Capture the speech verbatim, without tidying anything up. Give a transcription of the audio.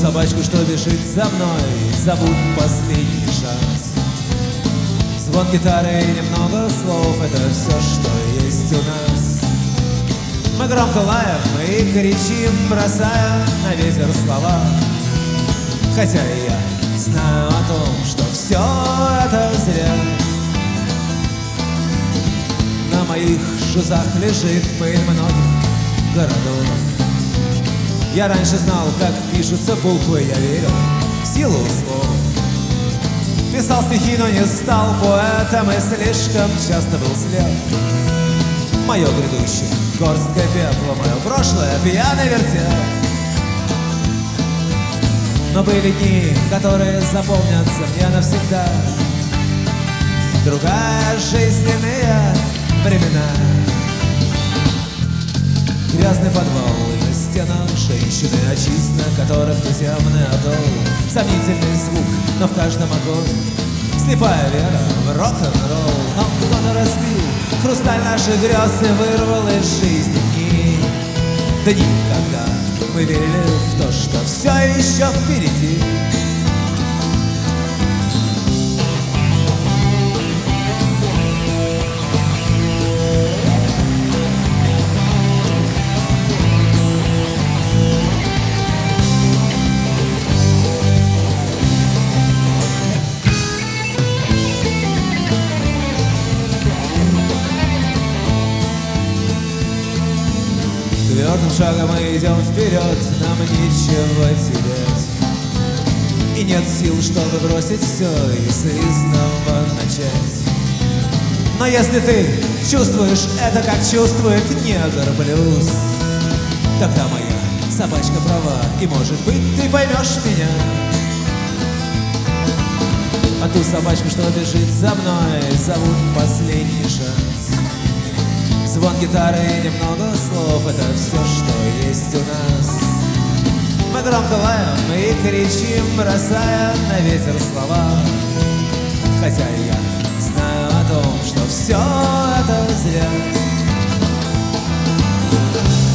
собачку, что бежит за мной, зовут последний шанс. Звон гитары и немного слов — это все, что есть у нас. Мы громко лаем и кричим, бросая на ветер слова. Хотя и я знаю о том, что все это зря. На моих шузах лежит пыль многих городов. Я раньше знал, как пишутся буквы, я верил в силу слов. Писал стихи, но не стал поэтом, и слишком часто был слеп. Мое грядущее — горстка пепла, мое прошлое — пьяный вертеп. Но были дни, которые запомнятся мне навсегда. Другая жизненные времена. Грязный подвал, и на стенах женщины, очистно которых туземный атолл. Сомнительный звук, но в каждом огонь слепая вера в рок-н-ролл. Но кто-то разбил хрусталь наших грез и вырвал из жизни дни. Дни, когда мы верили в то, что все еще впереди. Твердым шагом мы идем вперед, нам нечего терять. И нет сил, чтобы бросить все и снова начать. Но если ты чувствуешь это, как чувствует негр блюз, тогда моя собачка права, и может быть ты поймешь меня. А ту собачку, что бежит за мной, зовут последний шанс. Звон гитары и немного слов — это все, что есть у нас. Мы громко лаем и кричим, бросая на ветер слова. Хотя и я знаю о том, что все это зря.